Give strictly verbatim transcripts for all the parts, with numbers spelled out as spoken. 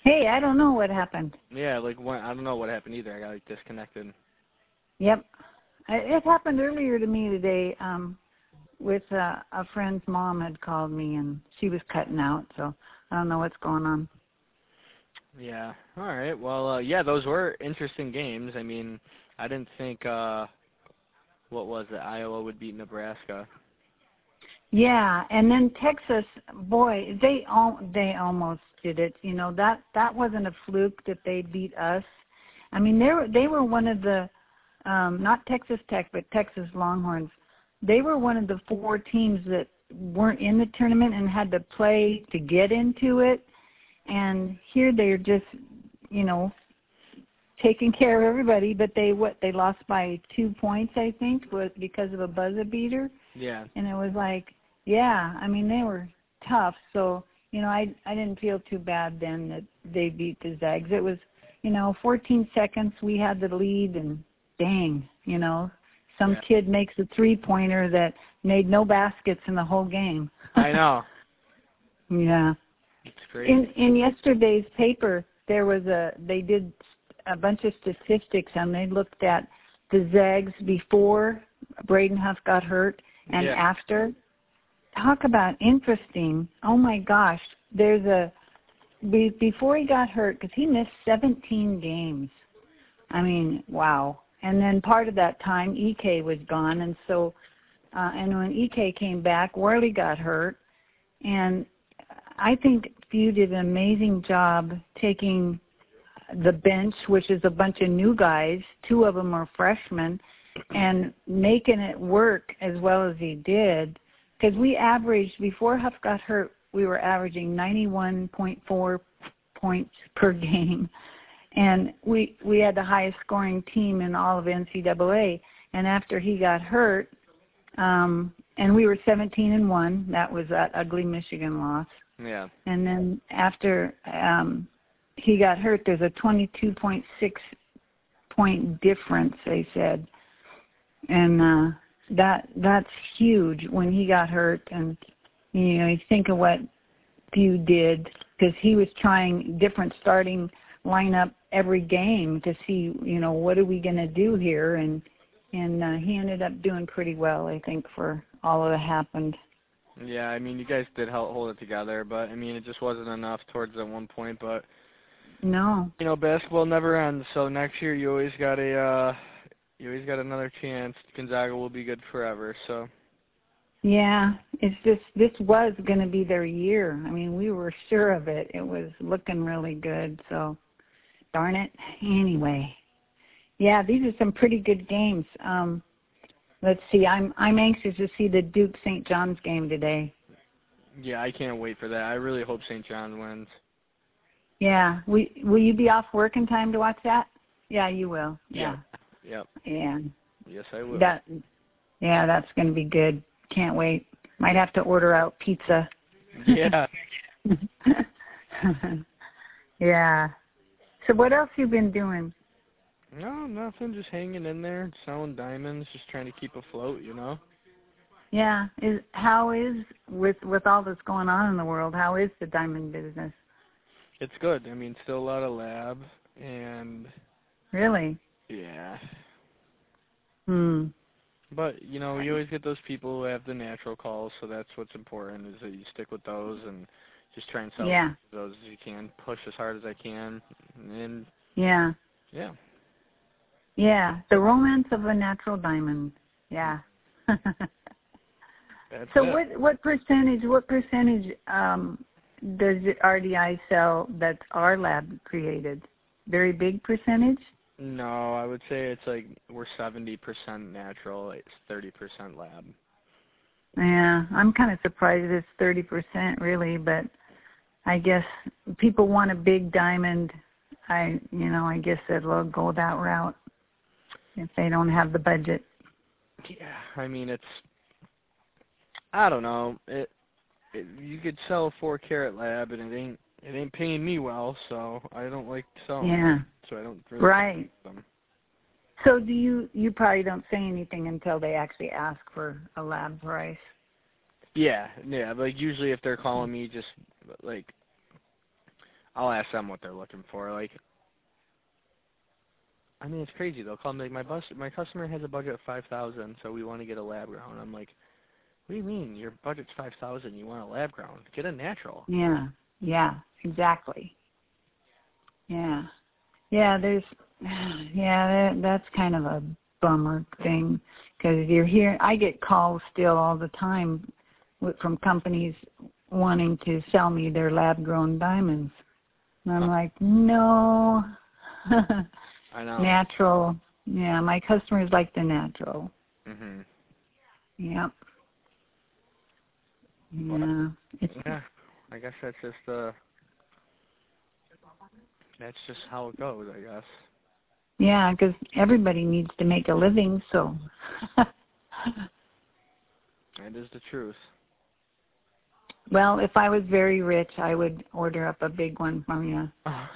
Hey, I don't know what happened. Yeah, like when, I don't know what happened either. I got like disconnected. Yep. I- It happened earlier to me today. Um, with uh, a friend's mom had called me and she was cutting out, so I don't know what's going on. Yeah. All right. Well, uh, yeah, those were interesting games. I mean, I didn't think uh, what was it? Iowa would beat Nebraska. Yeah, and then Texas, boy, they all they almost did it. You know, that that wasn't a fluke that they beat us. I mean, they were they were one of the um, not Texas Tech, but Texas Longhorns. They were one of the four teams that weren't in the tournament and had to play to get into it. And here they're just, you know, taking care of everybody. But they what they lost by two points, I think, was because of a buzzer beater. Yeah. And it was like, yeah, I mean, they were tough. So, you know, I I didn't feel too bad then that they beat the Zags. It was, you know, fourteen seconds, we had the lead, and dang, you know, some Yeah. kid makes a three-pointer that made no baskets in the whole game. I know. Yeah. It's crazy. In in yesterday's paper, there was a, they did a bunch of statistics, and they looked at the Zags before Braden Huff got hurt and yeah. after. Talk about interesting. Oh, my gosh. There's a, be, before he got hurt, because he missed seventeen games. I mean, wow. And then part of that time, E K was gone. And so, uh, and when E K came back, Worley got hurt. And I think Few did an amazing job taking the bench, which is a bunch of new guys. Two of them are freshmen, and making it work as well as he did. Because we averaged, before Huff got hurt, we were averaging ninety-one point four points per game. And we we had the highest scoring team in all of N C double A. And after he got hurt, um, and we were seventeen and one, that was that ugly Michigan loss. Yeah. And then after um, he got hurt, there's a twenty-two point six point difference, they said. And uh, that that's huge when he got hurt. And, you know, you think of what Few did, because he was trying different starting lineup every game to see, you know, what are we going to do here? And and uh, he ended up doing pretty well, I think, for all of that happened. Yeah, I mean, you guys did help hold it together, but, I mean, it just wasn't enough towards that one point. But, No. you know, basketball never ends, so next year you always got a, uh, you always got another chance. Gonzaga will be good forever, so. Yeah, it's just, this was going to be their year. I mean, we were sure of it. It was looking really good, so darn it. Anyway, yeah, these are some pretty good games. Um, let's see, I'm I'm anxious to see the Duke Saint John's game today. Yeah, I can't wait for that. I really hope Saint John wins. Yeah, we, will you be off work in time to watch that? Yeah, you will. Yeah. Yep. Yeah. Yes, I will. That, yeah, that's going to be good. Can't wait. Might have to order out pizza. Yeah. Yeah. So what else you been doing? No, nothing. Just hanging in there, selling diamonds, just trying to keep afloat, you know? Yeah. Is how is, with with all that's going on in the world, how is the diamond business? It's good. I mean, still a lot of lab, and Really? yeah. Hmm. But, you know, you always get those people who have the natural calls, so that's what's important, is that you stick with those and just try and sell Yeah. those as you can, push as hard as I can, and Yeah. yeah. Yeah. The romance of a natural diamond. Yeah. That's So it. what what percentage what percentage um, does it R D I sell that's our lab created? Very big percentage? No, I would say it's like we're seventy percent natural, it's thirty percent lab. Yeah, I'm kind of surprised it's thirty percent really, but I guess people want a big diamond. I, you know, I guess it'll go that route if they don't have the budget. Yeah, I mean, it's, I don't know, it, it you could sell a four carat lab and it ain't, it ain't paying me well, so I don't like selling Yeah. them, so I don't really Right. them. So do you, you probably don't say anything until they actually ask for a lab price? Yeah, yeah, like usually if they're calling me, just like, I'll ask them what they're looking for. Like, I mean, it's crazy. They'll call me like, my bus, my customer has a budget of five thousand, so we want to get a lab ground. I'm like, what do you mean? Your budget's five thousand. You want a lab ground? Get a natural. Yeah. Yeah. Exactly. Yeah. Yeah. There's. Yeah. That, that's kind of a bummer thing because you're here. I get calls still all the time with, from companies wanting to sell me their lab-grown diamonds, and I'm like, no. I know. Natural. Yeah, my customers like the natural. Mhm. Yep. Yeah. It's, yeah. I guess that's just uh. That's just how it goes, I guess. yeah, because everybody needs to make a living, so. That is the truth. Well, if I was very rich, I would order up a big one from you.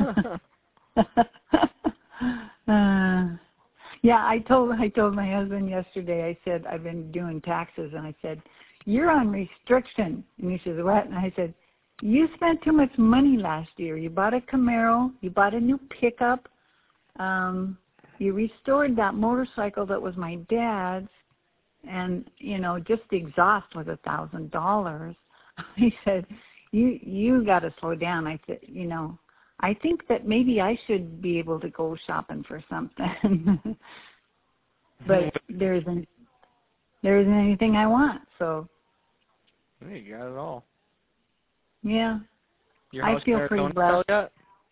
uh, yeah, I told I told my husband yesterday. I said I've been doing taxes, and I said, "You're on restriction." And he says, "What?" And I said, "You spent too much money last year. You bought a Camaro. You bought a new pickup. Um, you restored that motorcycle that was my dad's, and you know, just the exhaust was a thousand dollars." He said, "You you got to slow down." I said, "You know, I think that maybe I should be able to go shopping for something, but there isn't there isn't anything I want." So, Hey, you got it all. yeah, Your I house feel in pretty Arizona blessed. yet?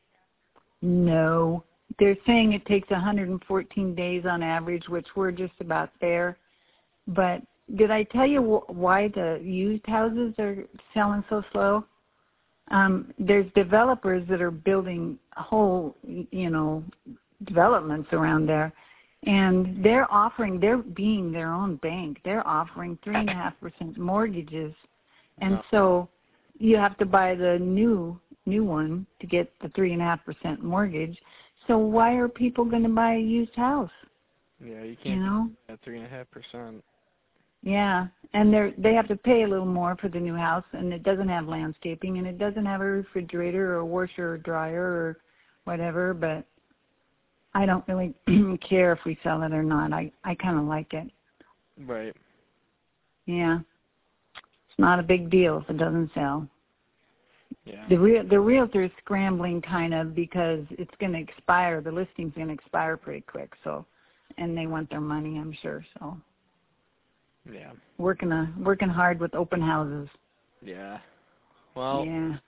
No, they're saying it takes one hundred fourteen days on average, which we're just about there. But did I tell you wh- why the used houses are selling so slow? Um, there's developers that are building whole, you know, developments around there, and they're offering, they're being their own bank. They're offering three and a half percent mortgages, and No. so you have to buy the new new one to get the three and a half percent mortgage. So why are people going to buy a used house? Yeah, you can't You know? be at three and a half percent. Yeah, and they they have to pay a little more for the new house, and it doesn't have landscaping, and it doesn't have a refrigerator or washer or dryer or whatever. But I don't really care if we sell it or not. I I kind of like it. Right. Yeah, it's not a big deal if it doesn't sell. Yeah. The real the realtor's scrambling kind of because it's going to expire. The listing's going to expire pretty quick. So, and they want their money, I'm sure. So. Yeah. Working a working hard with open houses. Yeah. Well. Yeah.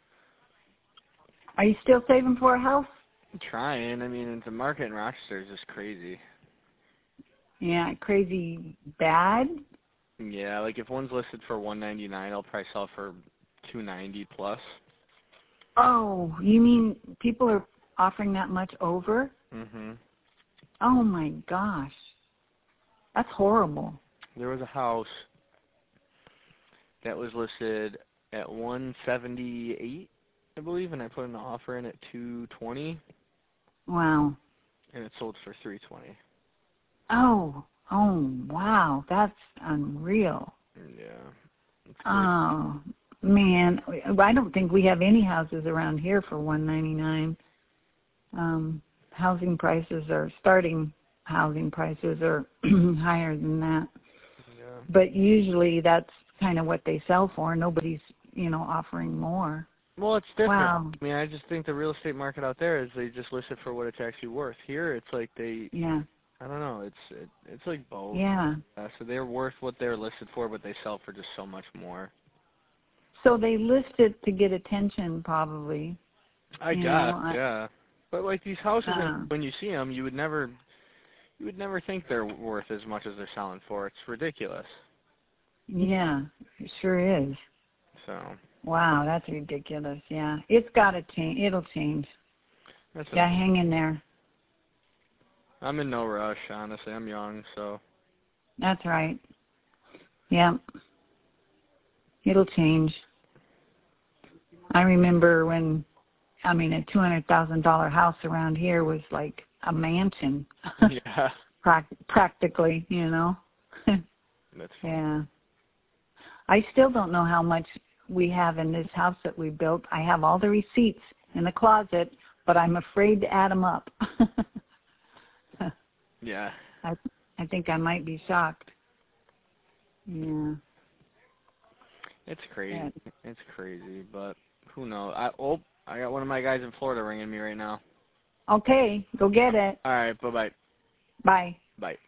Are you still saving for a house? I'm trying. I mean, the market in Rochester is just crazy. Yeah, crazy bad. Yeah, like if one's listed for one ninety nine, I'll probably sell for two ninety plus. Oh, you mean people are offering that much over? Mhm. Oh my gosh, that's horrible. There was a house that was listed at one seventy eight, I believe, and I put an offer in at two twenty, Wow. and it sold for three twenty. Oh, oh, wow, that's unreal. Yeah. It's Oh man, I don't think we have any houses around here for one ninety nine. Um, housing prices are starting housing prices are higher than that. Yeah. But usually that's kind of what they sell for. Nobody's, you know, offering more. Well, it's different. Wow. I mean, I just think the real estate market out there is they just list it for what it's actually worth. Here, it's like they, Yeah. I don't know, it's it, it's like both. Yeah. Uh, so they're worth what they're listed for, but they sell for just so much more. So they list it to get attention, probably. I You guess, know, I- yeah. But like these houses, Uh. when you see them, you would never, you would never think they're worth as much as they're selling for. It's ridiculous. Yeah, it sure is. So. Wow, that's ridiculous. Yeah, it's got to change. It'll change. That's Yeah, okay. hang in there. I'm in no rush, honestly. I'm young, so. That's right. Yeah, it'll change. I remember when, I mean, a two hundred thousand dollar house around here was like a mansion. Yeah. Practically, you know. That's fine. Yeah. I still don't know how much we have in this house that we built. I have all the receipts in the closet, but I'm afraid to add them up. Yeah. I I think I might be shocked. Yeah. It's crazy. Yeah. It's crazy, but who knows? I oh, I got one of my guys in Florida ringing me right now. Okay, go get it. All right, bye-bye. Bye. Bye.